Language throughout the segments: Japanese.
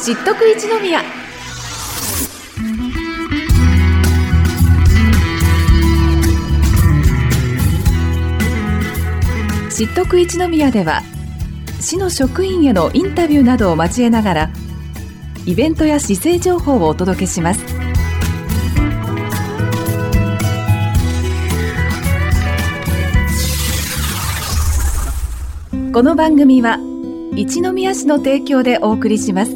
知っとく一宮。知っとく一宮では、市の職員へのインタビューなどを交えながら、イベントや市政情報をお届けします。この番組は一宮市の提供でお送りします。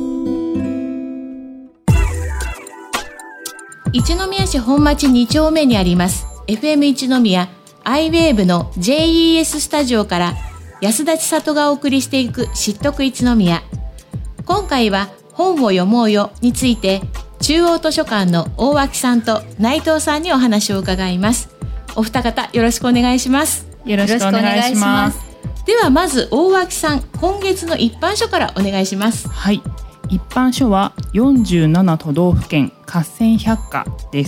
一宮市本町2丁目にあります FM 一宮iWave の JES スタジオから安田千里がお送りしていく知っとく一宮。今回は本を読もうよについて、中央図書館の大脇さんと内藤さんにお話を伺います。お二方よろしくお願いします。 よろしくお願いします。 ではまず大脇さん、今月の一般書からお願いします。 はい、一般書は47都道府県合戦百科です。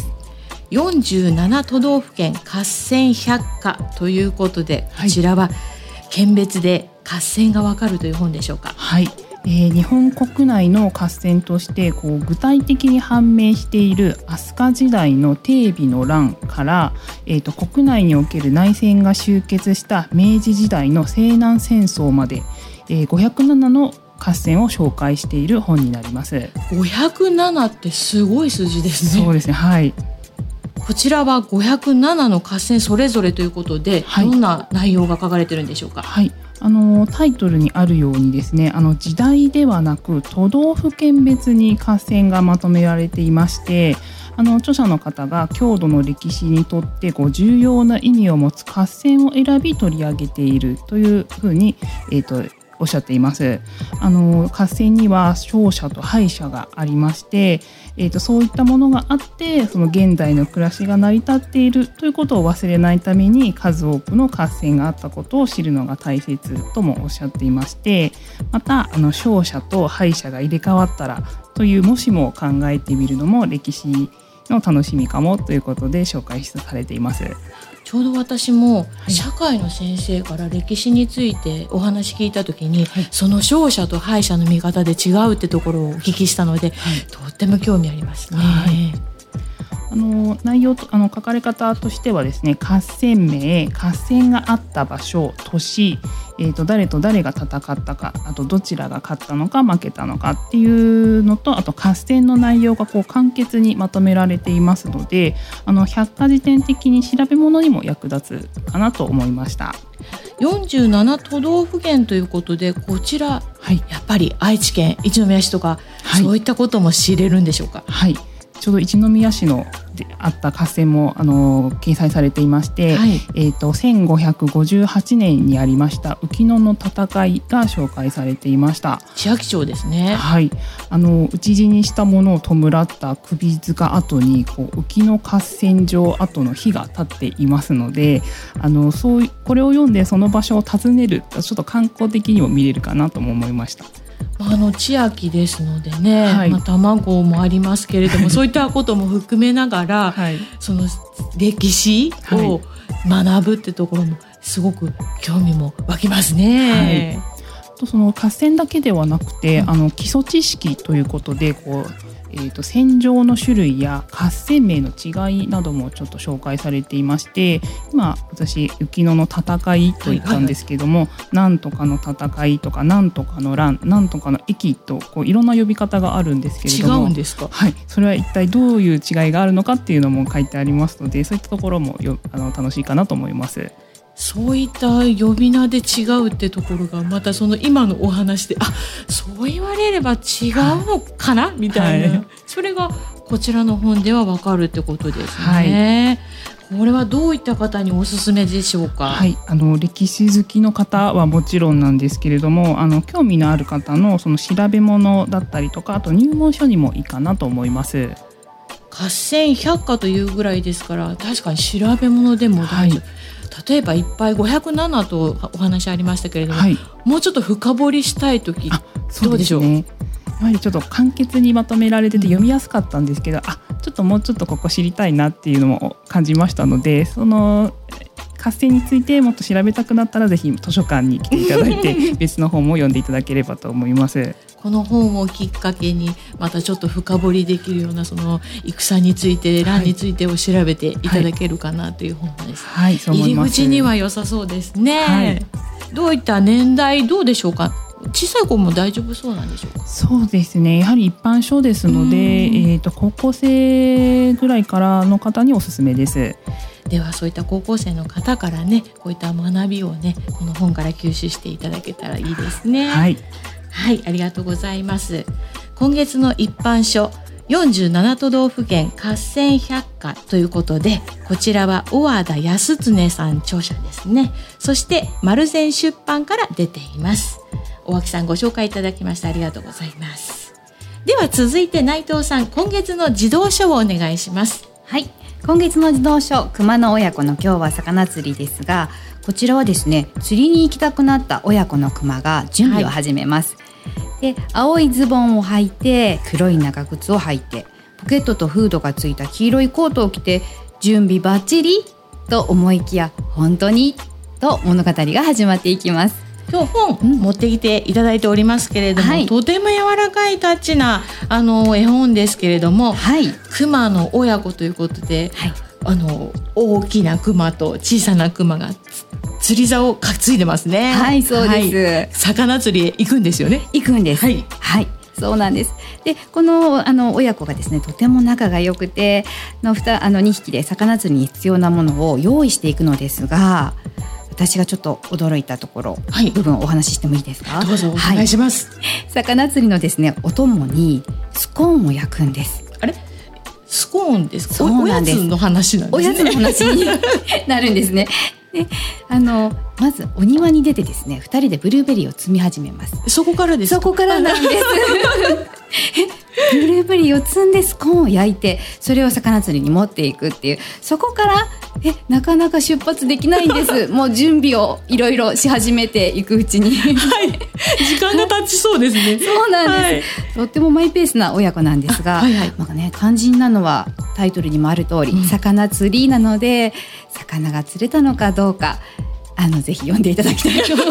47都道府県合戦百科ということで、こちらは県別で合戦がわかるという本でしょうか。 はい、日本国内の合戦として具体的に判明している飛鳥時代の定備の乱から、国内における内戦が終結した明治時代の西南戦争まで、507の合戦を紹介している本になります。 507ってすごい数字ですね。 そうですね、はい。 こちらは507の合戦それぞれということで、はい、どんな内容が書かれているんでしょうか。 はい、タイトルにあるようにですね、時代ではなく都道府県別に合戦がまとめられていまして、著者の方が郷土の歴史にとって重要な意味を持つ合戦を選び取り上げているというふうに、おっしゃっています。合戦には勝者と敗者がありまして、そういったものがあって、その現代の暮らしが成り立っているということを忘れないために、数多くの合戦があったことを知るのが大切ともおっしゃっていまして、また勝者と敗者が入れ替わったらというもしもを考えてみるのも歴史の楽しみかもということで紹介されています。 ちょうど私も社会の先生から歴史についてお話聞いたときに、はい、その勝者と敗者の見方で違うってところをお聞きしたので、はい、とっても興味ありますね。はい、 内容と書かれ方としてはですね、合戦名、合戦があった場所、年、誰と誰が戦ったか、あとどちらが勝ったのか負けたのかっていうのと、あと合戦の内容が簡潔にまとめられていますので、百科事典的に調べ物にも役立つかなと思いました。 47都道府県ということで、こちら、はい、やっぱり愛知県一宮市とか、はい、そういったことも知れるんでしょうか。 はい、ちょうど一宮市のであった合戦も掲載されていまして、はい、1558年にありました浮野の戦いが紹介されていました。 千秋町ですね。 はい、討ち死にした者を弔った首塚跡に浮野合戦場跡の碑が立っていますので、これを読んでその場所を訪ねるとちょっと観光的にも見れるかなとも思いました。 千秋ですのでね、 はい、 卵もありますけれどもそういったことも含めながら、はい、その歴史を学ぶってところもすごく興味も湧きますね。 はい、その合戦だけではなくて、基礎知識ということで戦場の種類や合戦名の違いなどもちょっと紹介されていまして、今私浮野の戦いと言ったんですけども、はいはいはい、なんとかの戦いとかなんとかの乱、なんとかの駅といろんな呼び方があるんですけれども、 違うんですか。 はい、それは一体どういう違いがあるのかっていうのも書いてありますので、そういったところも楽しいかなと思います。 そういった呼び名で違うってところがまたその今のお話で、そう言われれば違うのかな、みたいな、はい、それがこちらの本では分かるってことですね。はい、これはどういった方におすすめでしょうか。 はい、歴史好きの方はもちろんなんですけれども、興味のある方のその調べ物だったりとか、あと入門書にもいいかなと思います。 合戦百科というぐらいですから、確かに調べ物でも大丈夫。はい、例えばいっぱい507とお話ありましたけれども、はい、もうちょっと深掘りしたいときどうでしょう。やはりちょっと簡潔にまとめられてて読みやすかったんですけど、ちょっともうちょっとここ知りたいなっていうのも感じましたので、その合戦についてもっと調べたくなったらぜひ図書館に来ていただいて別の本も読んでいただければと思います。 この本をきっかけにまたちょっと深掘りできるようなその戦について乱についてを調べていただけるかなという本です、 はい、そう思います。 入り口には良さそうですね、 はい、 どういった年代どうでしょうか。小さい子も大丈夫そうなんでしょうか。 そうですね、やはり一般書ですので、高校生ぐらいからの方におすすめです。 ではそういった高校生の方からねこういった学びをねこの本から吸収していただけたらいいですね。 はい、 はい、ありがとうございます。今月の一般書47都道府県合戦百科ということで、こちらは小和田康常さん著者ですね。そして丸善出版から出ています。大脇さんご紹介いただきましてありがとうございます。では続いて内藤さん、今月の児童書をお願いします。 はい、今月の児童書熊の親子の今日は魚釣りですが、こちらはですね釣りに行きたくなった親子の熊が準備を始めます、で青いズボンを履いて黒い長靴を履いてポケットとフードがついた黄色いコートを着て準備バッチリと思いきや本当にと物語が始まっていきます。 今日本持ってきていただいておりますけれども、はい、とても柔らかいタッチな絵本ですけれども、はい、熊の親子ということで、はい、大きな熊と小さな熊が釣り竿を担いでますね。 はい、そうです、 はい、魚釣りへ行くんですよね。 行くんです。はい、はい、そうなんです。でこの親子がですねとても仲が良くて2匹で魚釣りに必要なものを用意していくのですが、私がちょっと驚いたところ、はい、部分をお話ししてもいいですか。 どうぞお願いします、 はい、魚釣りのですねお供にスコーンを焼くんです。 あれスコーンですか。おやつの話なんですね。 おやつの話になるんですね。でまずお庭に出てですね2人でブルーベリーを摘み始めます。 そこからですか。 そこからなんですブルーベリーを摘んでスコーンを焼いてそれを魚釣りに持っていくっていう、そこからなかなか出発できないんですもう準備をいろいろし始めていくうちにはい時間が経ちそうですねそうなんです、はい、とってもマイペースな親子なんですが、はいはい、肝心なのはタイトルにもある通り、魚釣りなので魚が釣れたのかどうかぜひ読んでいただきたいと思い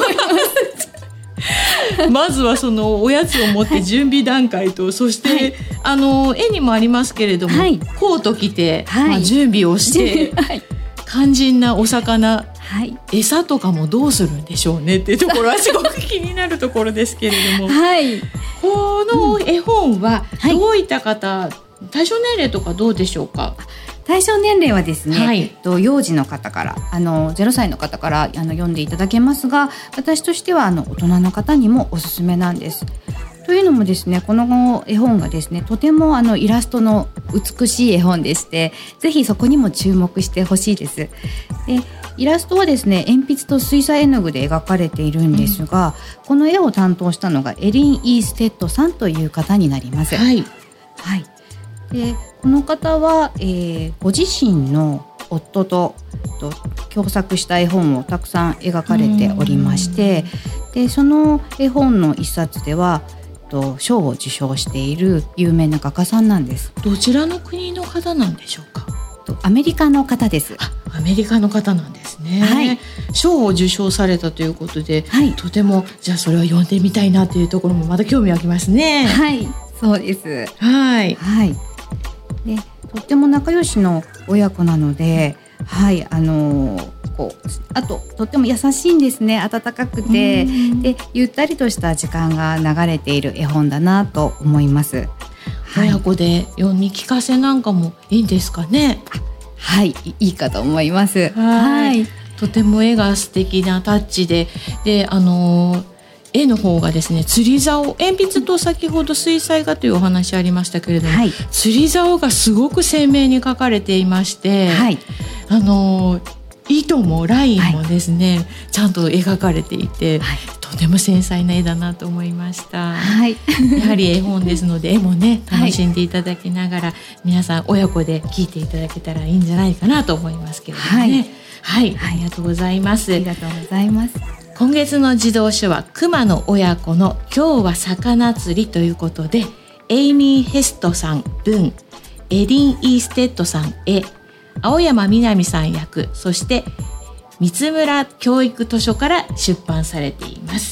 ますまずはそのおやつを持って準備段階と、はい、そして、はい、絵にもありますけれども、はい、コート着て、はい準備をして、はい、肝心なお魚、はい、餌とかもどうするんでしょうねっていうところはすごく気になるところですけれども、はい、この絵本はどういった方、対象年齢とかどうでしょうか。 対象年齢はですね、はい、幼児の方から0歳の方から読んでいただけますが、私としては大人の方にもおすすめなんです。というのもですねこの絵本がですねとてもイラストの美しい絵本でして、ぜひそこにも注目してほしいです。でイラストはですね鉛筆と水彩絵の具で描かれているんですが、この絵を担当したのがエリン・イーステッドさんという方になります。はい、はい、でこの方は、ご自身の夫と共作した絵本をたくさん描かれておりまして、でその絵本の一冊では賞を受賞している有名な画家さんなんです。 どちらの国の方なんでしょうか。 アメリカの方です。 アメリカの方なんですね。はい、賞を受賞されたということで、はい、とてもじゃあそれを読んでみたいなというところもまた興味湧きますね。 はい、そうです。 はい、 はい、でとっても仲良しの親子なので、はい、あととっても優しいんですね。温かくてでゆったりとした時間が流れている絵本だなと思います。 はい、親子で読み聞かせなんかもいいんですかね。 はい、いいかと思います。 はい、とても絵が素敵なタッチで絵の方がですね釣り竿、鉛筆と先ほど水彩画というお話ありましたけれども、はい、釣り竿がすごく鮮明に描かれていまして、はい、糸もラインもですね、はい、ちゃんと描かれていて、はい、とても繊細な絵だなと思いました。はい、やはり絵本ですので絵もね楽しんでいただきながら、はい、皆さん親子で聞いていただけたらいいんじゃないかなと思いますけどね。はい、はい、ありがとうございます。 ありがとうございます。 今月の児童書は熊の親子の今日は魚釣りということで、エイミー・ヘストさん文、エリン・イーステッドさん絵、青山みなみさん役、そして三村教育図書から出版されています。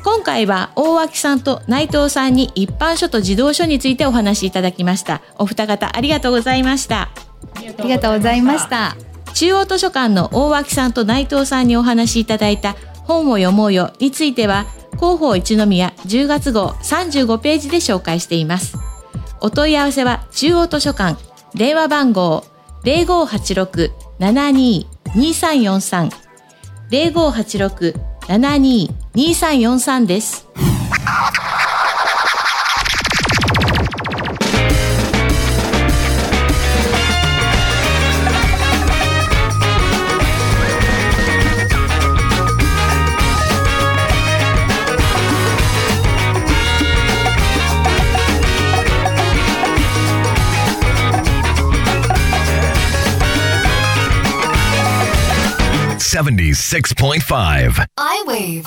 今回は大脇さんと内藤さんに一般書と児童書についてお話しいただきました。お二方ありがとうございました。 ありがとうございました。 中央図書館の大脇さんと内藤さんにお話しいただいた本を読もうよについては、広報一宮10月号35ページで紹介しています。お問い合わせは中央図書館、電話番号 0586-72-2343 0586-72-2343 です。 76.5 I-Wave。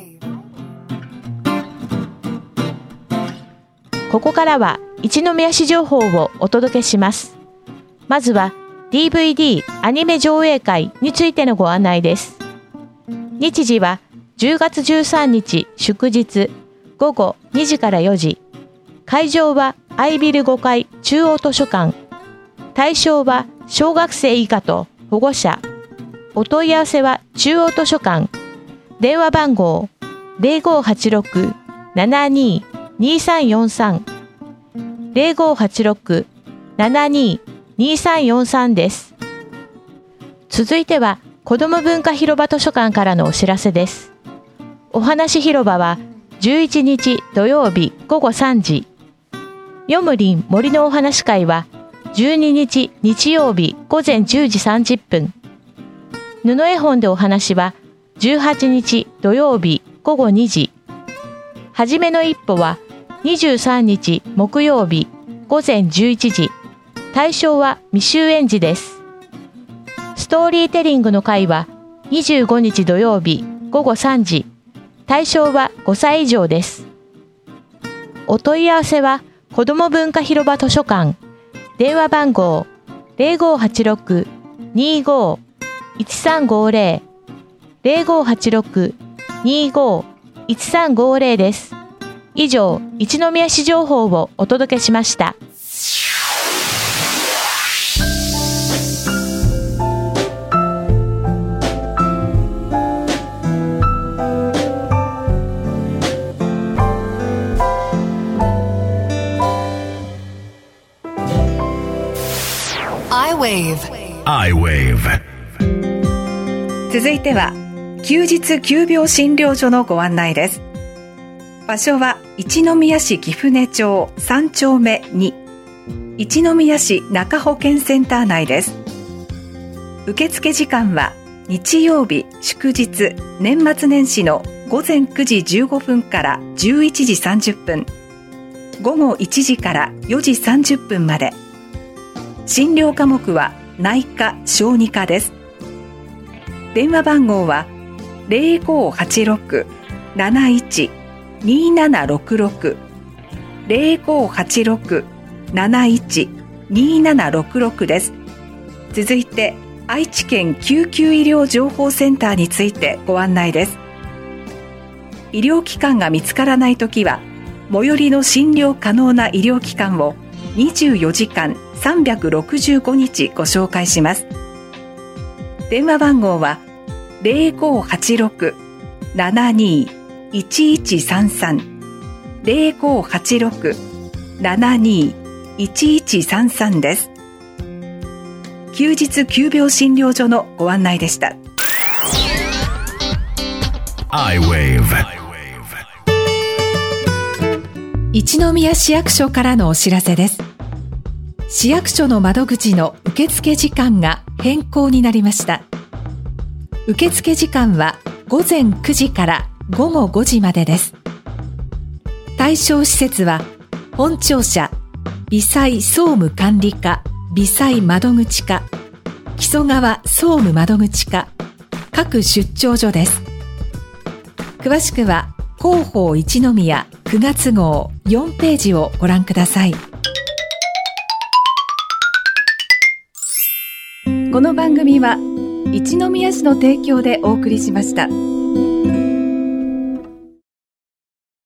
ここからは一宮市情報をお届けします。まずは DVD アニメ上映会についてのご案内です。日時は10月13日祝日午後2時から4時。会場はアイビル5階中央図書館。対象は小学生以下と保護者。お問い合わせは中央図書館。電話番号 0586-72-2343 0586-72-2343 です。続いては子ども文化広場図書館からのお知らせです。お話広場は11日土曜日午後3時。読む林森のお話会は12日日曜日午前10時30分。布絵本でお話は18日土曜日午後2時。はじめの一歩は23日木曜日午前11時。対象は未就園児です。ストーリーテリングの会は25日土曜日午後3時。対象は5歳以上です。お問い合わせは子ども文化広場図書館。電話番号 0586-25-1350 0586-25-1350 です。以上、一宮市情報をお届けしました。 I-Wave。 続いては休日急病診療所のご案内です。場所は一宮市貴船町3丁目2、一宮市中保健センター内です。受付時間は日曜日祝日年末年始の午前9時15分から11時30分、午後1時から4時30分まで。診療科目は内科・小児科です。電話番号は 0586-71-2766 0586-71-2766 です。続いて愛知県救急医療情報センターについてご案内です。医療機関が見つからないときは最寄りの診療可能な医療機関を24時間365日ご紹介します。電話番号は 0586-72-1133 0586-72-1133 です。休日急病診療所のご案内でした。 I-Wave。 一宮市役所からのお知らせです。市役所の窓口の受付時間が変更になりました。受付時間は午前9時から午後5時までです。対象施設は本庁舎、微細総務管理課微細窓口課、木曽川総務窓口課、各出張所です。詳しくは広報一宮9月号4ページをご覧ください。この番組は一宮市の提供でお送りしました。